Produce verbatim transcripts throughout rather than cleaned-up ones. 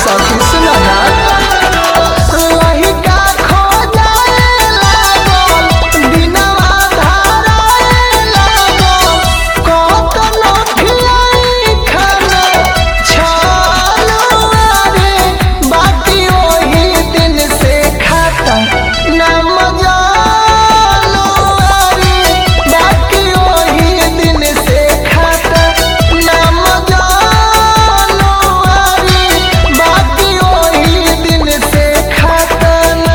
सखी सुना ना लहिका खो जाए लागल बिनवा धाराए लागल कतनो खियाई खाना छालो रे बाकी ओही दिन से खाता ना मजा लो रे बाकी ओही दिन से खाता ना मजा लो रे बाकी ओही दिन से खाता ना।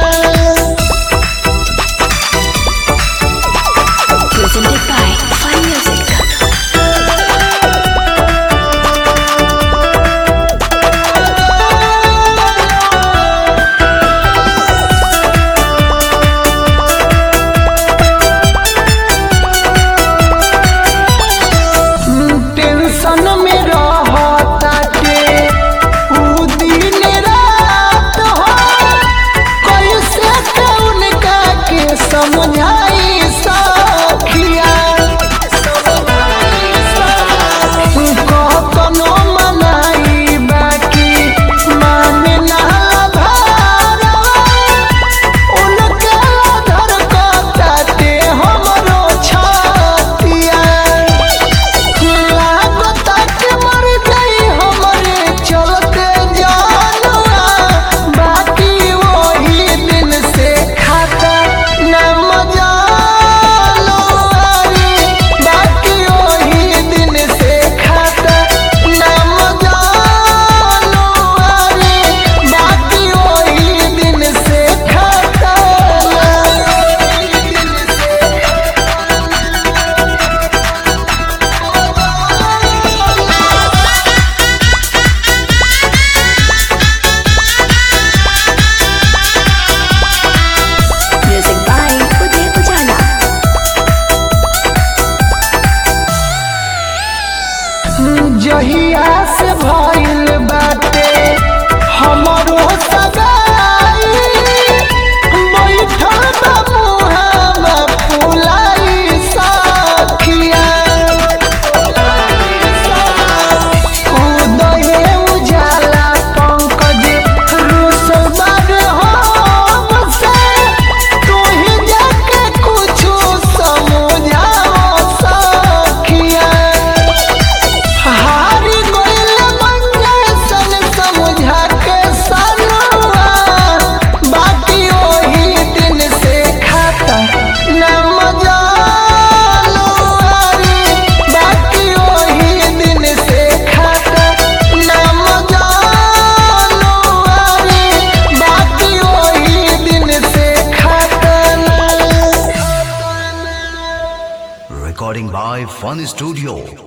Presented by Fun Music. Tension में रहताटे उ दिन रात हो कैसे के उनका के समझाई सखिया कतनो मनाई बाकी माने ना भारा उनके धड़कताटे हमरो छतिया लागता के मर गई हमरे चलते जानवा बाकी वही दिन से खाता ना मजा लो रे बाकी वही दिन से खाता ना मजा लो रे बाकी वही दिन से खाता Music by Uday Ujala. जहिया से भइल बाटे हमरो सगाई बैठल बा मुहावा फुलाई सखिया उदय उजाला पंकज रुसल बार हमसे तू ही जाके कुछो समझाओ सखिया हारी गइल मंजर सन समझा के सनवा बाकी ओही दिन से खाता ना मजा लो रे बाकी ओही दिन से खाता ना मजा लो रे बाकी ओही दिन से खाता ना। Recording by Fun Studio.